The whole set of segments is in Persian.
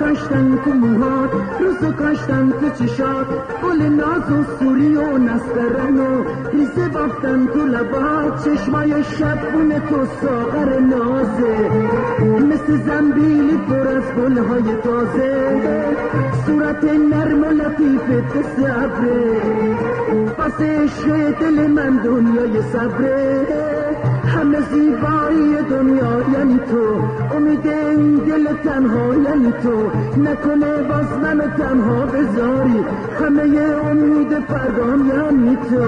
کاشتن تو موهات، روزو کاشتن تو چشات، گل ناز و سوری و نسترن و ریزه بافتن تو لبات، چشمای شبون تو ساغر نازه، مثل زنبیلی پر از گلهای تازه، صورت نرم و لطیفت صبره، واسه عشق دل من دنیای صبره، همه زیبایی دنیا یعنی تو، امید این دل تنها یعنی تو، نکنه باز منو تنها بذاری، همه امید فردام یعنی تو.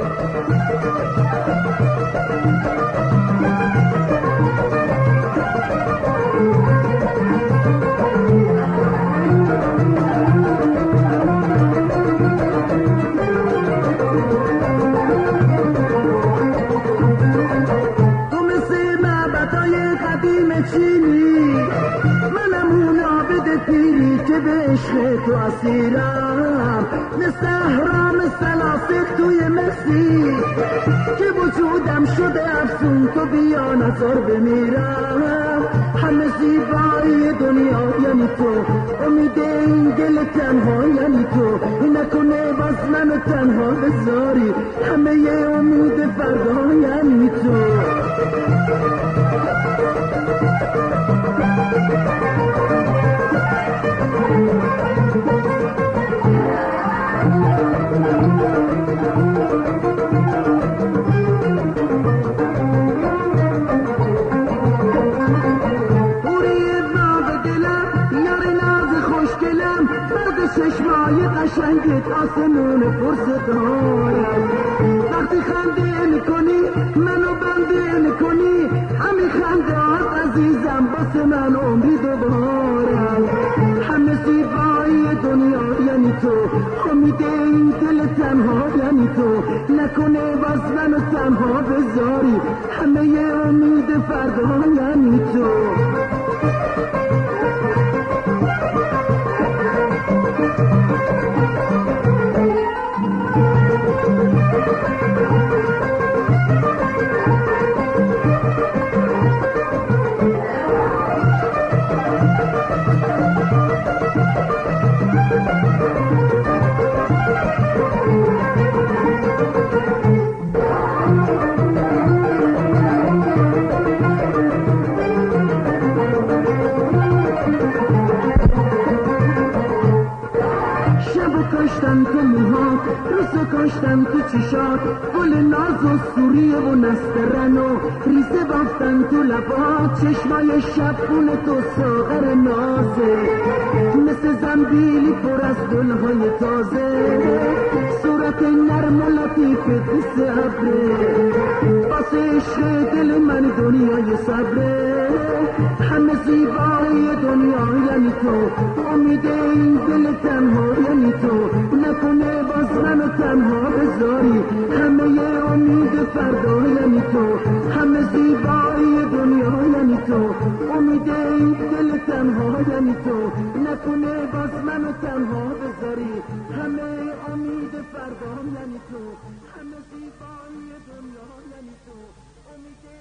که به عشق تو اسیرم، مثل احرام سلاسل توی مسی، که وجودم شده افسون تو بیا نظر بمیرم، همه زیبایی دنیا یعنی تو، امید این دل تنها یعنی تو، نکنه باز منو تنها بذاری، همه امید فردا یعنی تو. چشمای قشنگت آسمون پرستارم، وقتی خنده میکنی منو بنده میکنی، همین خنده هات عزیزم باسه من عمری دوبارم، همه زیبایی دنیا یعنی تو، امید این دل تنها یعنی تو، نکنه باز منو تنها بذاری، همه امید فردا یعنی تو. کاشتن تو موهات، روزو کاشتن تو چشات، گل ناز و سوریه و نسترن و ریزه بافتن تو لبات، چشمای شبون تو ساغر نازه، مثل زنبیلی پر از گلهای تازه، صورت نرم و لطیفت صبره، واسه عشق دل من دنیای صبره، همه زیبایی دنیا یعنی تو، امید این دل تنها یعنی تو، نکنه باز منو تنها بذاری، همه امید فردا یعنی تو، همه زیبایی دنیا یعنی تو، امید این دل تنها یعنی تو، نکنه باز منو تنها بذاری، همه امید فردا یعنی تو، همه زیبایی دنیا یعنی تو، امید